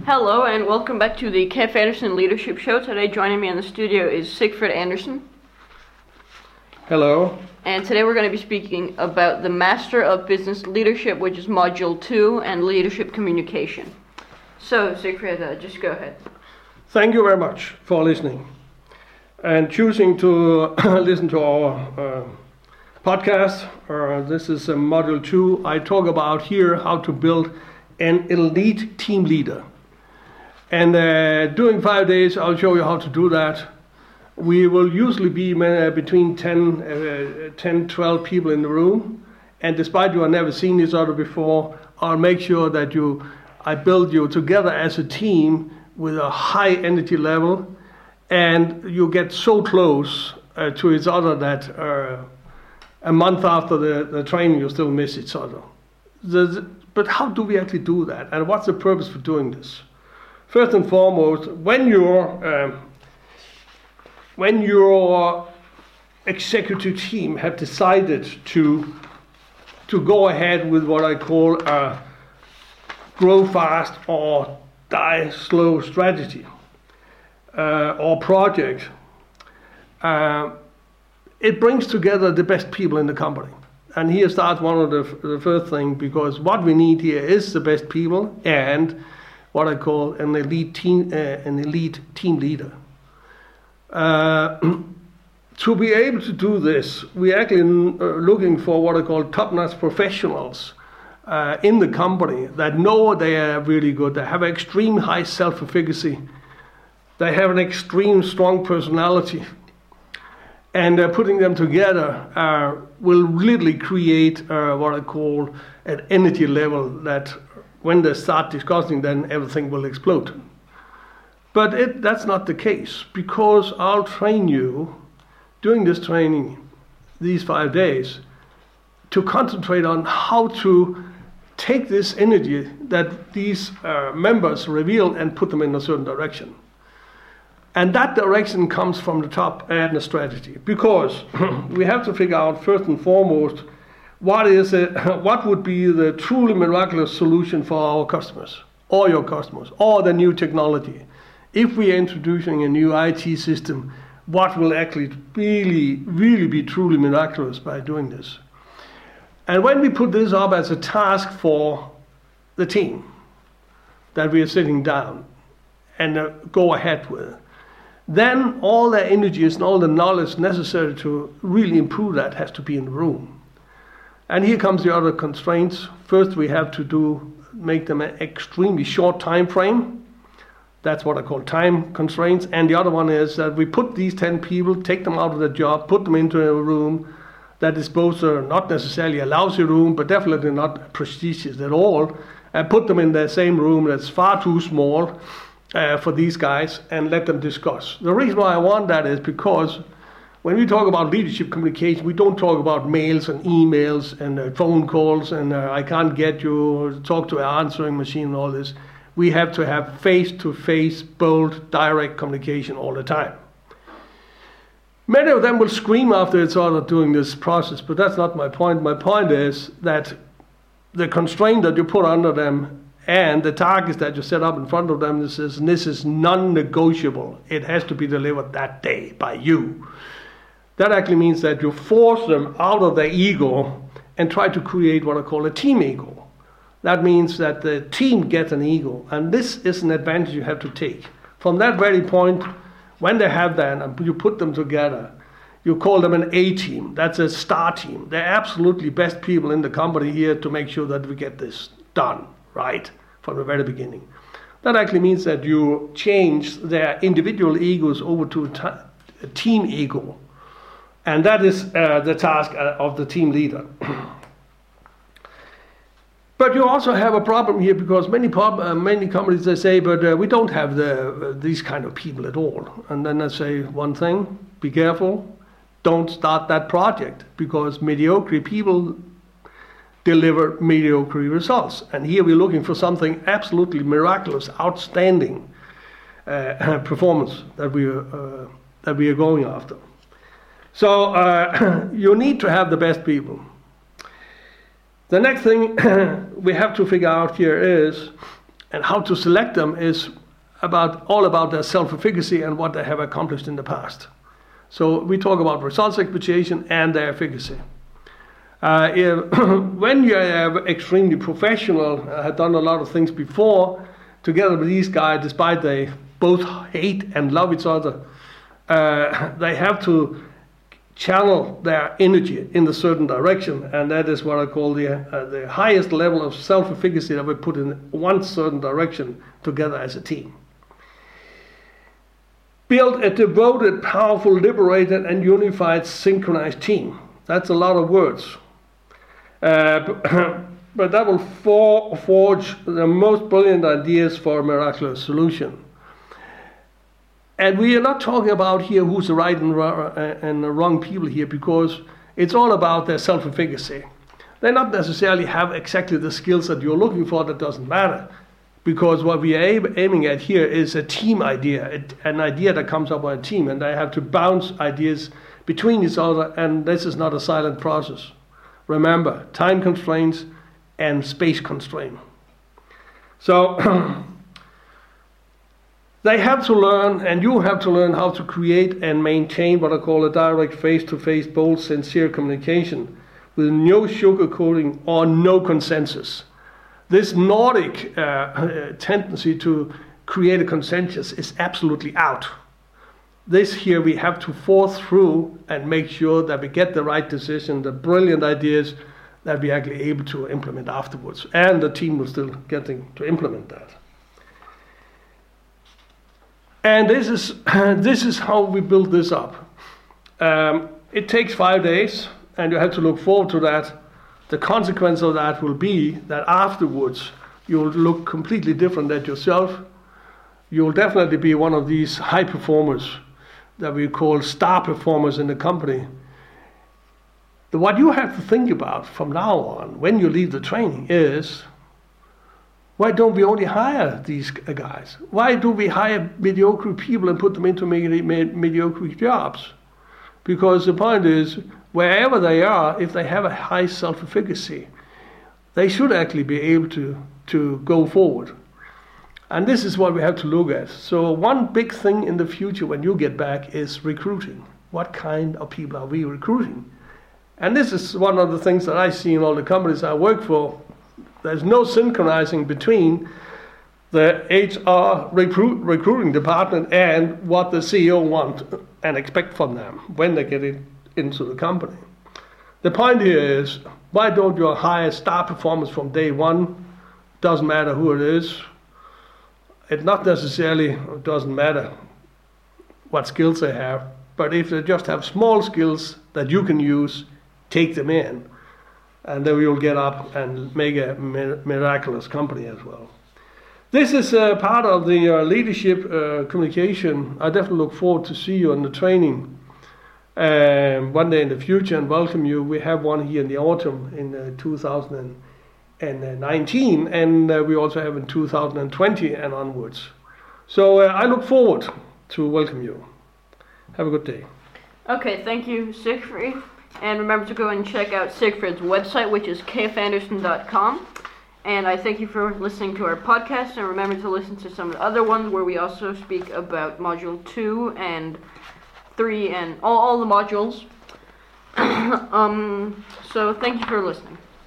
Hello and welcome back to the Kev Anderson Leadership Show. Today joining me in the studio is Sigfrid Andersen. Hello. And today we're going to be speaking about the Master of Business Leadership, which is Module 2, and Leadership Communication. So Sigfrid, just go ahead. Thank you very much for listening and choosing to listen to our podcast. This is Module 2. I talk about here how to build an elite team leader. And during 5 days, I'll show you how to do that. We will usually be between 12 people in the room. And despite you have never seen each other before, I'll make sure that I build you together as a team with a high energy level. And you get so close to each other that a month after the training, you still miss each other. But how do we actually do that? And what's the purpose for doing this? First and foremost, when your executive team have decided to go ahead with what I call a grow fast or die slow strategy or project, it brings together the best people in the company. And here starts one of the first thing, because what we need here is the best people and what I call an elite team leader. To be able to do this, we're actually looking for what I call top-notch professionals in the company that know they are really good. They have extreme high self-efficacy. They have an extreme strong personality. And putting them together will literally create what I call an energy level that when they start discussing, then everything will explode. But that's not the case, because I'll train you during this training, these 5 days, to concentrate on how to take this energy that these members reveal and put them in a certain direction. And that direction comes from the top and the strategy, because we have to figure out first and foremost what would be the truly miraculous solution for our customers, or your customers, or the new technology. If we are introducing a new IT system, what will actually really be truly miraculous by doing this? And when we put this up as a task for the team that we are sitting down and go ahead with, then all the energies and all the knowledge necessary to really improve that has to be in the room. And here comes the other constraints. First, we have to make them an extremely short time frame. That's what I call time constraints. And the other one is that we put these 10 people, take them out of the job, put them into a room that is both not necessarily a lousy room, but definitely not prestigious at all, and put them in the same room that's far too small for these guys, and let them discuss. The reason why I want that is because when we talk about leadership communication, we don't talk about mails and emails and phone calls and I can't get you, talk to an answering machine and all this. We have to have face-to-face, bold, direct communication all the time. Many of them will scream after each other during this process, but that's not my point. My point is that the constraint that you put under them and the targets that you set up in front of them, this is non-negotiable. It has to be delivered that day by you. That actually means that you force them out of their ego and try to create what I call a team ego. That means that the team gets an ego, and this is an advantage you have to take. From that very point, when they have that and you put them together, you call them an A team. That's a star team. They're absolutely best people in the company here to make sure that we get this done right from the very beginning. That actually means that you change their individual egos over to a team ego. And that is the task of the team leader. But you also have a problem here, because many companies, they say, but we don't have these kind of people at all. And then I say one thing: be careful, don't start that project, because mediocre people deliver mediocre results. And here we're looking for something absolutely miraculous, outstanding performance that we are going after. So you need to have the best people. The next thing we have to figure out here is and how to select them is all about their self-efficacy and what they have accomplished in the past. So we talk about results expectation and their efficacy. When you are extremely professional, have done a lot of things before, together with these guys, despite they both hate and love each other, they have to channel their energy in a certain direction, and that is what I call the highest level of self-efficacy that we put in one certain direction together as a team. Build a devoted, powerful, liberated, and unified synchronized team. That's a lot of words. But that will forge the most brilliant ideas for a miraculous solution. And we are not talking about here who's the right and the wrong people here, because it's all about their self-efficacy. They not necessarily have exactly the skills that you're looking for. That doesn't matter, because what we are aiming at here is a team idea, an idea that comes up by a team, and they have to bounce ideas between each other, and this is not a silent process. Remember, time constraints and space constraint. So they have to learn, and you have to learn, how to create and maintain what I call a direct face-to-face, bold, sincere communication with no sugarcoating or no consensus. This Nordic tendency to create a consensus is absolutely out. This here we have to force through and make sure that we get the right decision, the brilliant ideas that we're actually able to implement afterwards. And the team will still getting to implement that. And this is how we build this up. It takes 5 days, and you have to look forward to that. The consequence of that will be that afterwards you'll look completely different at yourself. You'll definitely be one of these high performers that we call star performers in the company. What you have to think about from now on, when you leave the training, is, why don't we only hire these guys? Why do we hire mediocre people and put them into mediocre jobs? Because the point is, wherever they are, if they have a high self-efficacy, they should actually be able to go forward. And this is what we have to look at. So one big thing in the future when you get back is recruiting. What kind of people are we recruiting? And this is one of the things that I see in all the companies I work for. There's no synchronizing between the HR recruiting department and what the CEO wants and expect from them when they get into the company. The point here is, why don't you hire star performers from day one? Doesn't matter who it is. It not necessarily doesn't matter what skills they have, but if they just have small skills that you can use, take them in, and then you'll get up and make a miraculous company as well. This is part of the leadership communication. I definitely look forward to see you on the training one day in the future and welcome you. We have one here in the autumn in 2019, and we also have in 2020 and onwards. So I look forward to welcome you. Have a good day. Okay, thank you, Siegfried. And remember to go and check out Siegfried's website, which is kfanderson.com. And I thank you for listening to our podcast. And remember to listen to some of the other ones where we also speak about Module 2 and 3 and all the modules. So thank you for listening.